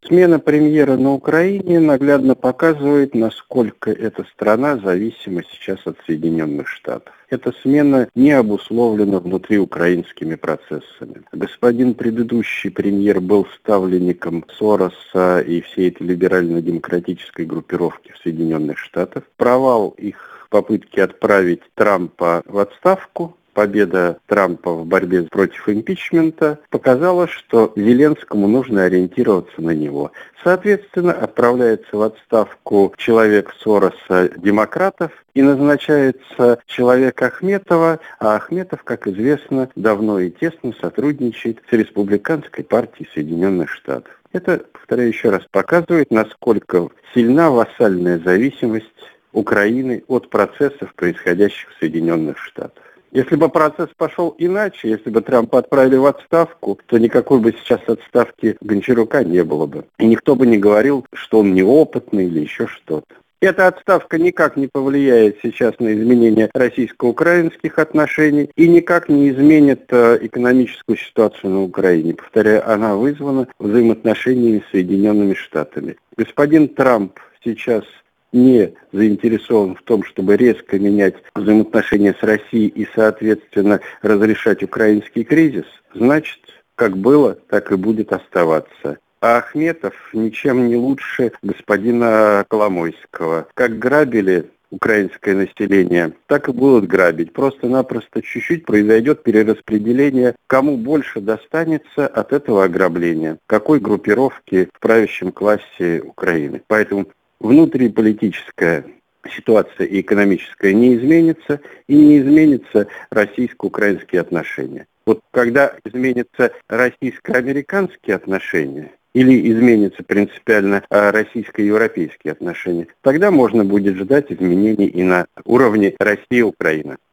Смена премьера на Украине наглядно показывает, насколько эта страна зависима сейчас от Соединенных Штатов. Эта смена не обусловлена внутриукраинскими процессами. Господин предыдущий премьер был ставленником Сороса и всей этой либерально-демократической группировки в Соединенных Штатах. Провал их попытки отправить Трампа в отставку, победа Трампа в борьбе против импичмента показала, что Зеленскому нужно ориентироваться на него. Соответственно, отправляется в отставку человек Сороса демократов и назначается человек Ахметова, а Ахметов, как известно, давно и тесно сотрудничает с Республиканской партией Соединенных Штатов. Это, повторяю еще раз, показывает, насколько сильна вассальная зависимость Украины от процессов, происходящих в Соединенных Штатах. Если бы процесс пошел иначе, если бы Трампа отправили в отставку, то никакой бы сейчас отставки Гончарука не было бы. И никто бы не говорил, что он неопытный или еще что-то. Эта отставка никак не повлияет сейчас на изменение российско-украинских отношений и никак не изменит экономическую ситуацию на Украине. Повторяю, она вызвана взаимоотношениями с Соединенными Штатами. Господин Трамп сейчас не заинтересован в том, чтобы резко менять взаимоотношения с Россией и, соответственно, разрешать украинский кризис, значит, как было, так и будет оставаться. А Ахметов ничем не лучше господина Коломойского. Как грабили украинское население, так и будут грабить. Просто-напросто чуть-чуть произойдет перераспределение, кому больше достанется от этого ограбления, какой группировке в правящем классе Украины. Поэтому внутриполитическая ситуация и экономическая не изменится, и не изменятся российско-украинские отношения. Вот когда изменятся российско-американские отношения, или изменятся принципиально российско-европейские отношения, тогда можно будет ждать изменений и на уровне Россия-Украина.